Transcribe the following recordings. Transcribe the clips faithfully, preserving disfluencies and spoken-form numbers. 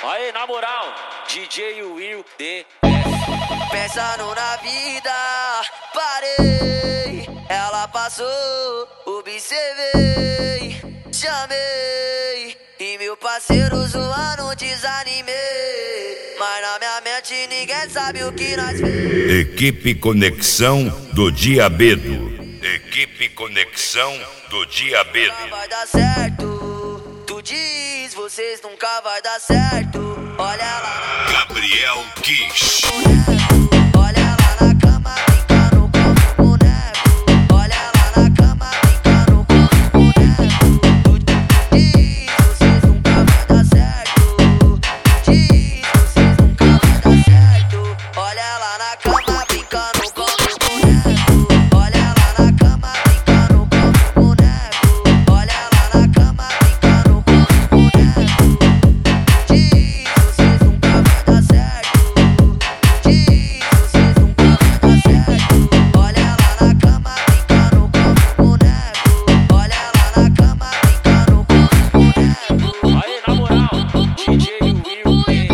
Aí, na moral, D J Will D. Pensando na vida, parei. Ela passou, observei, chamei. E meu parceiro zoando, desanimei. Mas na minha mente ninguém sabe o que nós fez. Equipe Conexão do Diabedo. Equipe Conexão do Diabedo. Nunca vai dar certo. Tu diz, vocês nunca vai dar certo. Olha lá. Gabriel Kiss. Olha lá na cama, brincando com o boneco. Olha lá na cama, brincando com o boneco. Tu diz, vocês nunca vai dar certo. Diz, vocês nunca vai dar certo. Olha lá na cama, brincando com o boneco. Olha lá na cama, brincando com o boneco. Olha lá na cama, brincando com o boneco. Diz, vocês nunca vai dar certo. Diz, vocês nunca vai dar certo. Olha lá na cama, brincando com o boneco. Olha lá na cama, brincando com o boneco. Aí, na moral, D J Will D.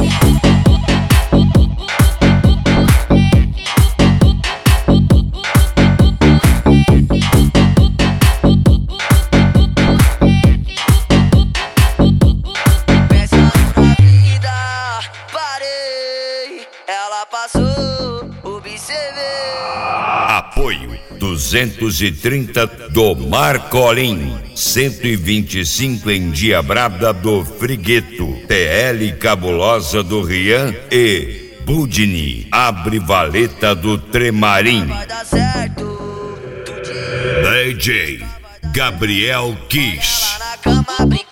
Pensando na vida, parei. Ela passou, observei. Apoio duzentos e trinta do Marcolim, cento e vinte e cinco em Diabrada do Frigueto, T L Cabulosa do Rian e Budini, Abre Valeta do Tremarim. Vai dar certo. Tu diz, D J Gabriel Kiss. lá na cama, brincando.